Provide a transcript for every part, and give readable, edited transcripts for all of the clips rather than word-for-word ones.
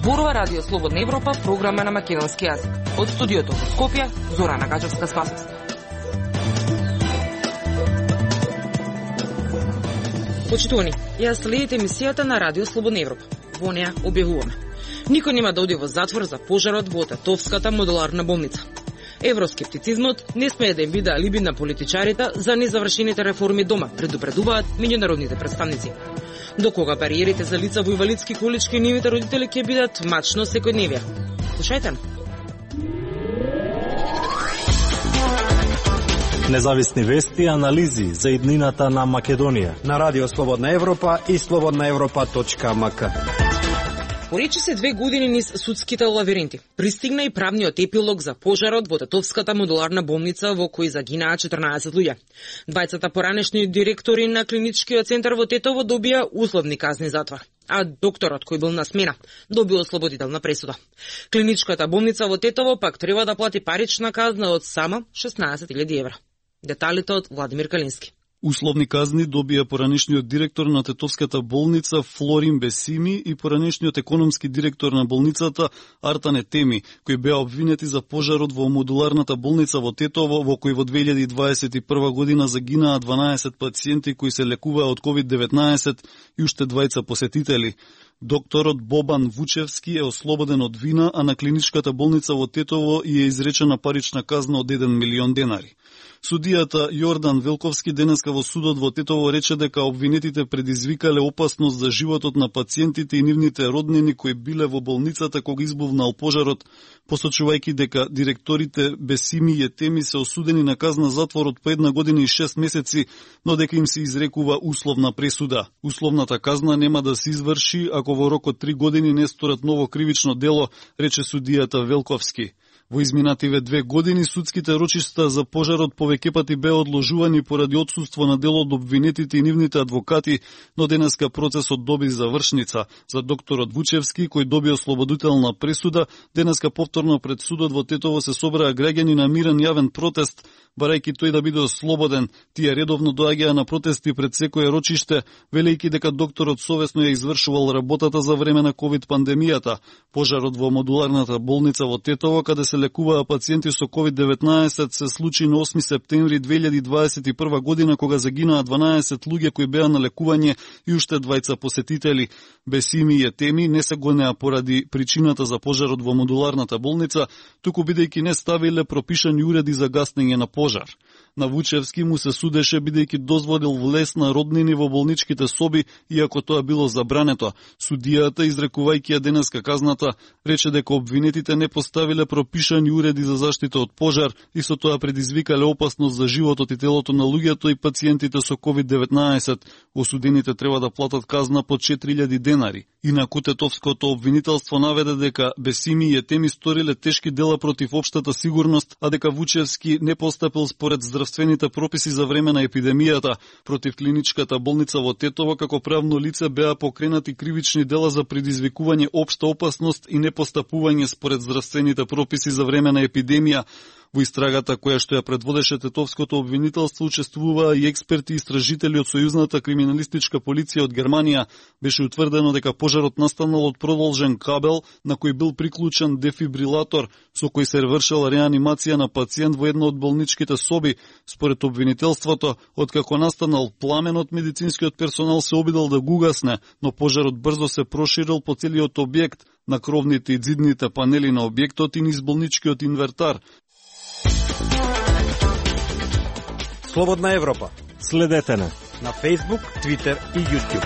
Зборува Радио Слободна Европа, програма на македонски јазик. Од студиото во Скопје, Зорана Гаџевска-Спасовска. Почитувани, ја следите емисијата на Радио Слободна Европа. Во неа објавуваме: никој нема да оди во затвор за пожарот во Татовската модуларна болница. Евроскептицизмот не смее да им биде алиби на политичарите за незавршените реформи дома, предупредуваат меѓународните представници. До кога бариерите за лица во инвалидски колички и нивните родители ќе бидат мачно секојдневие? Слушајте. Независни вести и анализи за иднината на Македонија на Радио Слободна Европа и slobodnaevropa.mk. Поречи се 2 години низ судските лавиринти. Пристигна и правниот епилог за пожарот во Татовската модуларна болница во кој загинаа 14 луѓе. Двајцата поранешни директори на клиничкиот центар во Тетово добија условни казни затвор, а докторот кој бил на смена добил ослободителна пресуда. Клиничката болница во Тетово пак треба да плати парична казна од само 16.000 евра. Деталите од Владимир Калински. Условни казни добија поранешниот директор на Тетовската болница Флорин Бесими и поранешниот економски директор на болницата Артане Теми, кои беа обвинети за пожарот во модуларната болница во Тетово, во кој во 2021 година загинаа 12 пациенти кои се лекуваа од COVID-19 и уште 2 посетители. Докторот Бобан Вучевски е ослободен од вина, а на клиничката болница во Тетово и е изречена парична казна од 1 милион денари. Судијата Јордан Велковски денеска во судот во Тетово рече дека обвинетите предизвикале опасност за животот на пациентите и нивните роднини кои биле во болницата кога избувнал пожарот, посочувајќи дека директорите Бесими и Теми се осудени на казна затвор од по 1 година и 6 месеци, но дека им се изрекува условна пресуда. Условната казна нема да се изврши ако во рок од 3 години не сторат ново кривично дело, рече судијата Велковски. Во изминативе 2 години судските рочишта за пожарот повеќе пати беа одложувани поради отсуство на дел од обвинетите и нивните адвокати, но денеска процесот доби завршница. За докторот Вучевски, кој доби ослободителна пресуда, денеска повторно пред судот во Тетово се собраа граѓани на мирен јавен протест, барајќи тој да биде ослободен. Тие редовно доаѓаа на протести пред секое рочиште, велејќи дека докторот совесно ја извршувал работата за време на ковид пандемијата. Пожарот во модуларната болница во Тетово, каде се лекуваа пациенти со COVID-19, се случи на 8 септември 2021 година, кога загинаа 12 луѓе кои беа на лекување и уште 2 посетители. Бесими и Теми не се гонеа поради причината за пожарот во модуларната болница, туку бидејќи не ставиле пропишани уреди за гаснење на пожар. На Вучевски му се судеше бидејќи дозволил влез на роднини во болничките соби, иако тоа било забрането. Судијата, изрекувајќи ја денеска казната, рече дека обвинетите не поставиле пропишани уреди за заштита од пожар и со тоа предизвикале опасност за животот и телото на луѓето и пациентите со COVID-19. Осудените треба да платат казна по 4000 денари. Инаку Тетовското обвинителство наведе дека Бесими и Теми сториле тешки дела против општата сигурност, а дека Вучевски не постапил според здравствените прописи за време на епидемијата. Против клиничката болница во Тетово како правно лице беа покренати кривични дела за предизвикување општа опасност и непостапување според здравствените прописи за време на епидемија. Во истрагата која што ја предводеше Тетовското обвинителство учествуваа и експерти и истражители од Сојузната криминалистичка полиција од Германија. Беше утврдено дека пожарот настанал од продолжен кабел на кој бил приклучен дефибрилатор со кој се вршела реанимација на пациент во една од болничките соби. Според обвинителството, откако настанал пламенот, медицинскиот персонал се обидел да го угасне, но пожарот брзо се проширил по целиот објект, на кровните и ѕидните панели на објектот и низ болничкиот инвертар. Слободна Европа. Следете на Facebook, Twitter и YouTube.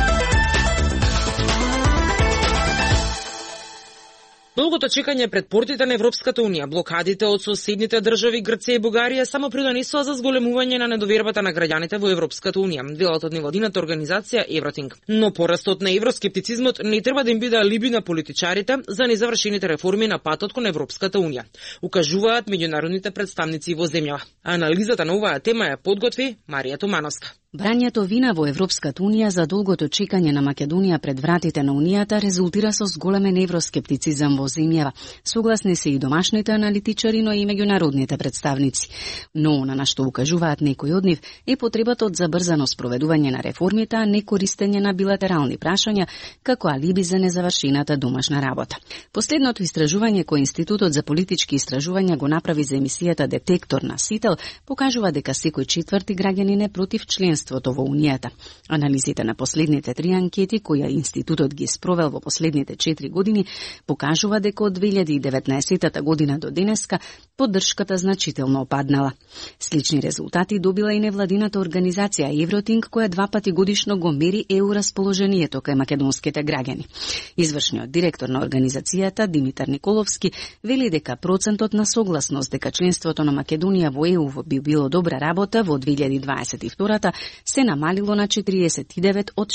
Долгото чекање пред портите на Европската Унија, блокадите од соседните држави Грција и Бугарија само придонесоа за зголемување на недовербата на граѓаните во Европската Унија, делот од невладината организација Евротинг. Но порастот на евроскептицизмот не треба да им биде алиби на политичарите за незавршените реформи на патот кон Европската Унија, укажуваат меѓународните представници во земјава. Анализата на оваа тема ја подготви Марија Томановска. Брањето вина во Европската Унија за долгото чекање на Македонија пред вратите на Унијата резултира со зголемен евроскептицизам во земјава. Согласни се и домашните аналитичари, но и меѓународните представници. Но на што укажуваат некои од нив е потребата од забрзано спроведување на реформите, а не користење на билатерални прашања како алиби за незавршената домашна работа. Последното истражување кој Институтот за политички истражувања го направи за емисијата Детектор на Сител покажува дека секој четврти граѓанин е против членството во Унијата. Анализите на последните 3 анкети која Институтот ги спровел во последните 4 години покажува дека од 2019 година до денеска поддршката значително опаднала. Слични резултати добила и невладината организација Евротинг, која 2 пати годишно го мери расположението кај македонските граѓани. Извршниот директор на организацијата Димитар Николовски вели дека процентот на согласност дека членството на Македонија во ЕУ би било добра работа во 2022 се намалило на 49 од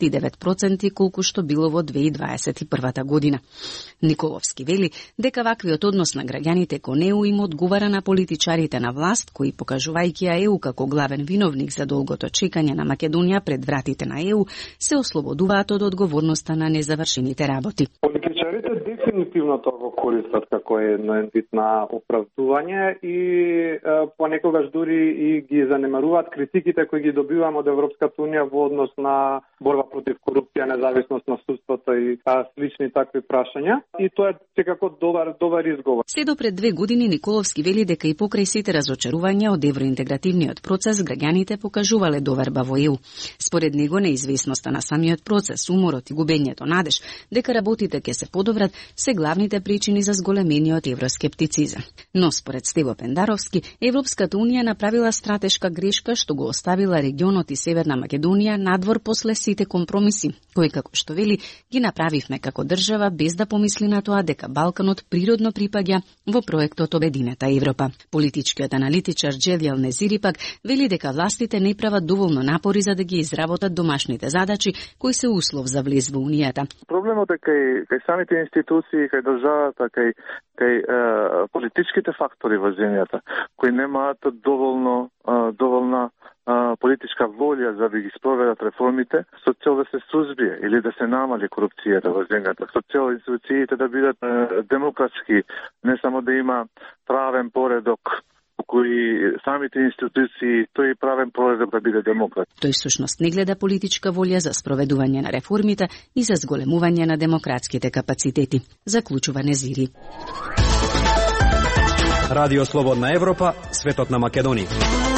69% колку што било во 2021 година. Николовски вели дека ваквиот однос на граѓаните кон ЕУ им одговара на политичарите на власт, кои покажувајќи ја ЕУ како главен виновник за долгото чекање на Македонија пред вратите на ЕУ, се ослободуваат од одговорноста на незавршените работи. Политичарите дефинитивно тоа го користат како еден вид на оправдување и понекогаш дури и ги занемаруваат критиките кои ги добиваме од Европската Унија во однос на борба против корупција, независност на судството и слични такви прашања. И тоа е секако добар изговор. Се до пред 2 години Николовски вели дека и покрај сите разочарувања од евроинтегративниот процес, граѓаните покажувале доверба во ЕУ. Според него, неизвестноста на самиот процес, уморот и губењето надеж дека работите ќе се подобрат се главните причини за зголемениот евроскептицизам. Но според Стево Пендаровски, Европската Унија направила стратешка грешка што го оставила регионот и Северна Македонија надвор после сите компромиси, кои, како што вели, ги направивме како држава без да помисли на тоа дека Балканот природно припаѓа во проектот Обединета Европа. Политичкиот аналитичар Джевјел Незири пак вели дека властите не прават доволно напори за да ги изработат домашните задачи кои се услов за влез во Унијата. Проблемот е кај самите институции, кај државата, кај политичките фактори во земјата, кои немаат доволна политичка волја за да ги спроведат реформите со цел да се сузбие или да се намали корупцијата во земјата, со цел институциите да бидат демократски, не само да има правен поредок, кои самите институции, тој правен поредок да биде демократ. Тој всушност не гледа политичка волја за спроведување на реформите и за зголемување на демократските капацитети, заклучува Незири. Радио Слободна Европа, светот на Македонија.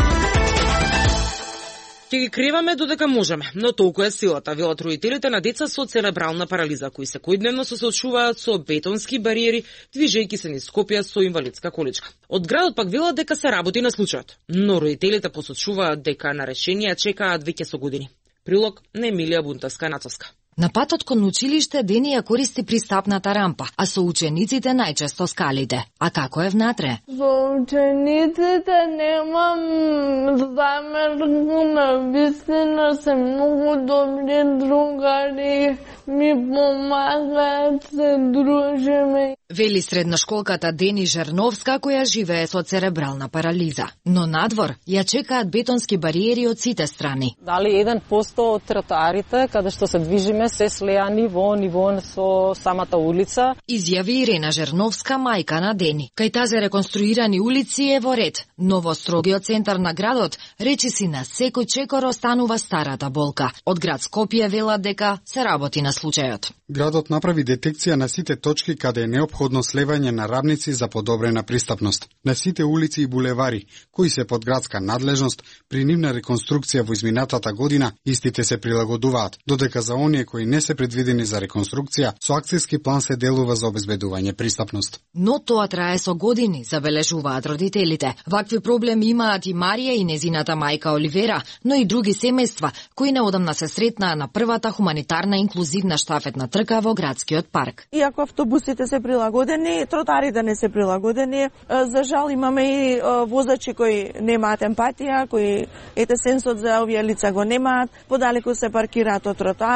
Ќе ги криваме додека можеме, но толку е силата, велат родителите на деца со церебрална парализа, кои секојдневно се соочуваат со бетонски бариери, движејќи се низ Скопје со инвалидска количка. Од градот пак велат дека се работи на случајот, но родителите посочуваат дека на решенија чекаат веќе со години. Прилог на Емилија Бунтовска-Нацовска. На патот кон училиште Дени ја користи пристапната рампа, а со учениците најчесто скалите. А како е внатре? Со учениците немам замерку, навистина се многу добри другари, ми помагаат, се дружиме. Вели средношколката Дени Жерновска, која живее со церебрална парализа. Но надвор ја чекаат бетонски бариери од сите страни. Дали 1% од тротоарите каде што се движиме се слеани во ниво со самата улица. Изјави Ирена Жерновска, мајка на Дени. Кај тази реконструирани улици е во ред, но во строгиот центар на градот речиси на секој чекор останува старата болка. Од град Скопје велат дека се работи на случајот. Градот направи детекција на сите точки каде е неопходно слевање на рамници за подобрена пристапност. На сите улици и булевари, кои се под градска надлежност, при нивна реконструкција во изминатата година, истите се прилагодуваат, додека за оние кои не се предвидени за реконструкција, со акцијски план се делува за обезбедување пристапност. Но тоа трае со години, забележуваат родителите. Вакви проблеми имаат и Марија и незината мајка Оливера, но и други семејства, кои неодамна се сретнаа на првата хуманитарна инклузивна штафетна трка во градскиот парк. Иако автобусите се прилагодени, тротарите не се прилагодени. За жал имаме и возачи кои немаат емпатија, кои сенсот за овие лица го немаат, подалеку се паркираат од тротарот, па не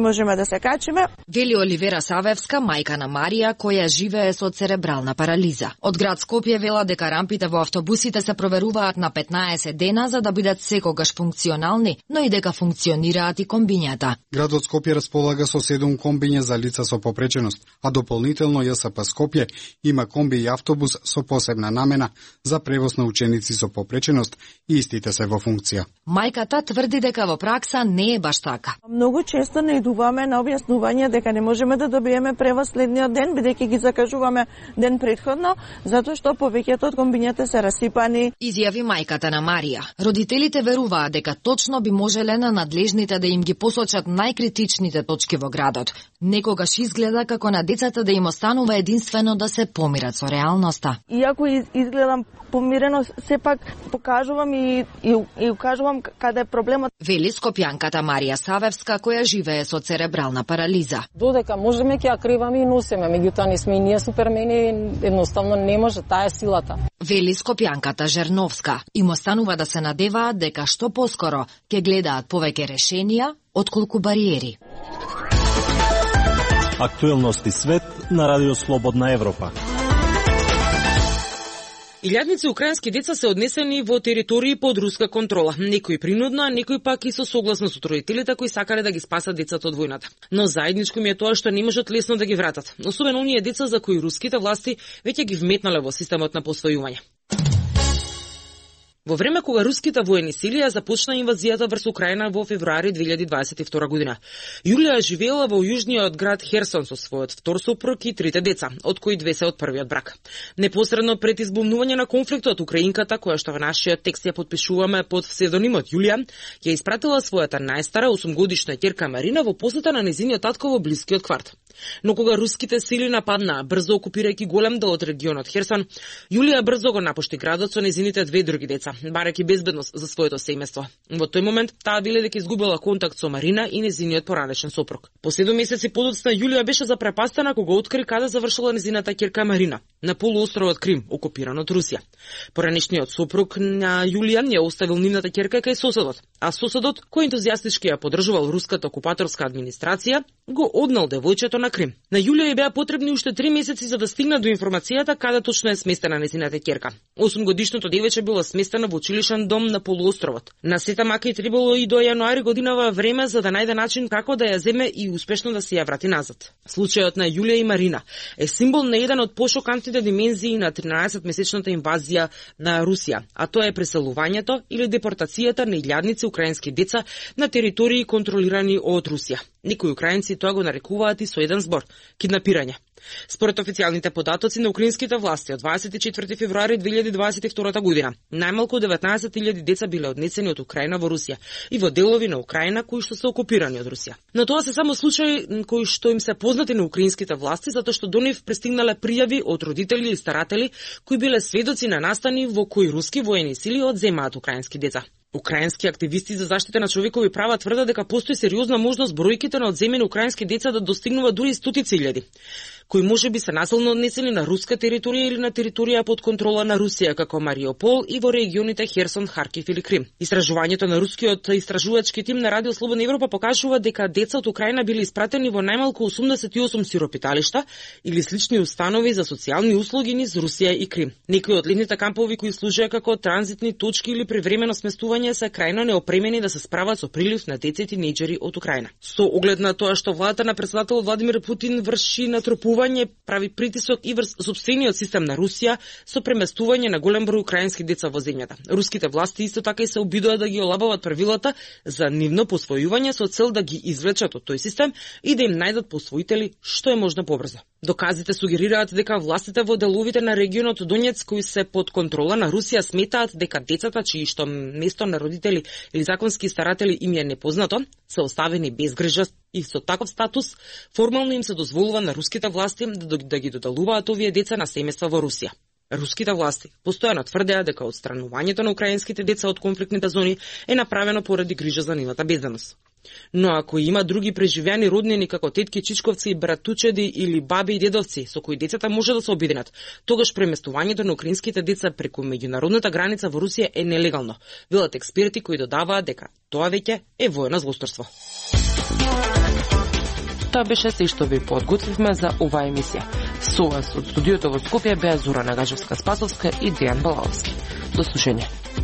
можеме да се качиме. Вели Оливера Савевска, мајка на Марија, која живее со церебрална парализа. Од град Скопје вела дека рампите во автобусите се проверуваат на 15 дена за да бидат секогаш функционални, но и дека функционираат и комбињата. Градот Скопје располага со 7 комбиња за лица со попреченост, а дополнително ЈСП Скопје има комби и автобус со посебна намена за превоз на ученици со попреченост и истите се во функција. Мајката тврди дека во пракса не е баш така. Многу често наидуваме на објаснување дека не можеме да добиеме превоз следниот ден, бидејќи ги закажуваме ден претходно, затоа што повеќето од комбињата се расипани. Изјави мајката на Марија. Родителите веруваат дека точно би можеле на надлежните да им ги посочат најкритичните точки во градот. Некогаш изгледа како на децата да им останува единствено да се помират со реалноста. Иако изгледам помирено, сепак покажувам и укажувам каде е проблемот. Вели скопјанката Марија Савевска, која живее со церебрална парализа. Додека можеме ќе ја криваме и носиме, меѓутоа не сме и ние супермени, едноставно не може, таа е силата. Вели скопјанката Жерновска. Им останува да се надеваат дека што поскоро ќе гледаат повеќе решенија отколку бариери. Актуелности свет на Радио Слободна Европа. Илјадници украински деца се однесени во територии под руска контрола. Некои принудно, а некои пак и со согласно со родителите кои сакале да ги спасат децата од војната. Но заедничко ми е тоа што не можат лесно да ги вратат. Особено оние деца за кои руските власти веќе ги вметнале во системот на посвојување. Во време кога руските воени сили ја започна инвазијата врз Украина во февруари 2022 година, Јулија живеела во јужниот град Херсон со својот втор сопруг и 3 деца, од кои 2 се од првиот брак. Непосредно пред избумнување на конфликтот, украинката, која што во нашиот текст ја подпишуваме под псевдонимот Јулија, ја испратила својата најстара 8-годишна ќерка Марина во посета на незиниот татко во блискиот кварт. Но кога руските сили нападнаа, брзо окупирајќи голем дел од регионот Херсон, Јулија брзо го напушти градот со незините 2 други деца, барајќи безбедност за своето семејство. Во тој момент таа веле дека изгубила контакт со Марина и незиниот поранешен сопруг. По 7 месеци подоцна Јулија беше запрепастена кога откри каде завршила незината ќерка Марина, на полуостровот Крим, окупиран од Русија. Поранешниот сопруг на Јулија ја оставил нивната ќерка кај соседот, а соседот, кој ентузијастички ја поддржувал руската окупаторска администрација, го однал девојчето на Крим. На Јулија ја беа потребни уште 3 месеци за да стигна до информацијата каде точно е сместена незината ќерка. 8-годишното девојче било сместено во училишен дом на полуостровот. На сета мака и требало и до јануари годинава време за да најде начин како да ја земе и успешно да се ја врати назад. Случајот на Јулија и Марина е символ на еден од пошокантните димензии на 13-месечната инвазија на Русија, а тоа е преселувањето или депортацијата на илјадници украински деца на територии контролирани од Русија. Некои украинци тоа го нарекуваат и со еден збор – киднапирање. Според официјалните податоци на украинските власти од 24 февруари 2022 година, најмалку 19.000 деца биле однесени од Украина во Русија и во делови на Украина кои што се окупирани од Русија. Но тоа се само случаи кои што им се познати на украинските власти затоа што до нив пристигнале пријави од родители и старатели кои биле сведоци на настани во кои руски воени сили одземаат украински деца. Украински активисти за заштита на човекови права тврдат дека постои сериозна можност бројките на одземени украински деца да достигнуваат дури 100.000, кои можеби се насилно однесени на руска територија или на територија под контрола на Русија, како Мариупол и во регионите Херсон, Харкив или Крим. Истражувањето на рускиот истражувачки тим на Радио Слободна Европа покажува дека деца од Украина биле испратени во најмалку 88 сиропиталишта или слични установи за социјални услуги низ Русија и Крим. Некои од летните кампови кои служеа како транзитни точки или привремено сместување се крајно неопремени да се справат со прилив на деца и тинејџери од Украина. Со оглед на тоа што владата на претседател Владимир Путин врши натрупување, прави притисок и врз сопствениот систем на Русија со преместување на голем број украински деца во земјата. Руските власти исто така и се обидуваат да ги олабават правилата за нивно посвојување со цел да ги извлечат од тој систем и да им најдат посвоители што е можно побрзо. Доказите сугерираат дека властите во деловите на регионот Донецк кои се под контрола на Русија сметаат дека децата чии што место на родители или законски старатели им е непознато, се оставени без грижа и со таков статус формално им се дозволува на руските власти да ги додалуваат овие деца на семејства во Русија. Руските власти постојано тврдеа дека отстранувањето на украинските деца од конфликтните зони е направено поради грижа за нивната безбедност. Но ако има други преживеани роднини како тетки, чичковци, братучеди или баби и дедовци со кои децата може да се обединат, тогаш преместувањето на украинските деца преку меѓународната граница во Русија е нелегално, велат експерти кои додаваат дека тоа веќе е воено злосторство. Тоа беше се што ви подготвивме за оваа емисија. Со вас од студиото во Скопје беа Зора Нагажевска-Спасовска и Дејан Балаовски. До слушање.